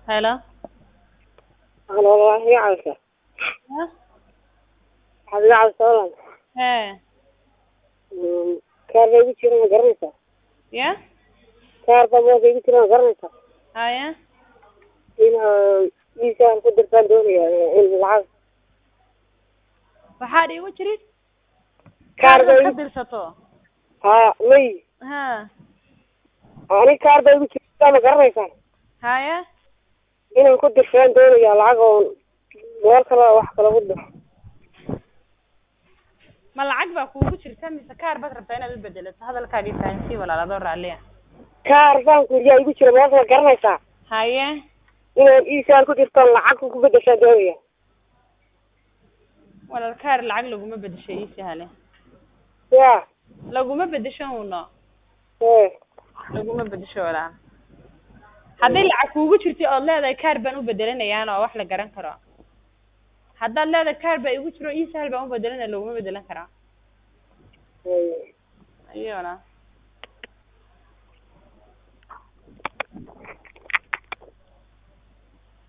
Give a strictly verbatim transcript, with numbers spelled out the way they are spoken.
هلا أنا والله عارفة ها حبيبي عارفة والله ها كار بيجي كنا قرنسة يا كار بيجي كنا قرنسة هايا هنا إنسان قدر تندوني العاب waxaad igu jirid كار kaarka ka بيجي dirsato ها مي ha أنا كار بيجي كنا قرنسة haya هنا قدر تندوني العاب مالك لا واحد لا قدر ma lacag baa kuugu jirta mise kaar baad rabtaa inaad u bedelato hadalkaagii fahansii walaal adoo raalliya كار بانك يا يجي كنا مالك قرنسة haye هنا إنسان قدر تطلع العاب قدر تندوني walaal kaar lacag laguma bedesho ii sahale يا laguma bedesho uno إيه laguma bedesho walaal haddii lacag kuugu jirtay ood leedahay kaar baan u bedelanayaan oo wax la garan karo haddaad leedahay kaar baa igu jiro ii sahal baan u bedelanaya laguma bedelan karaa إيه ayo walaal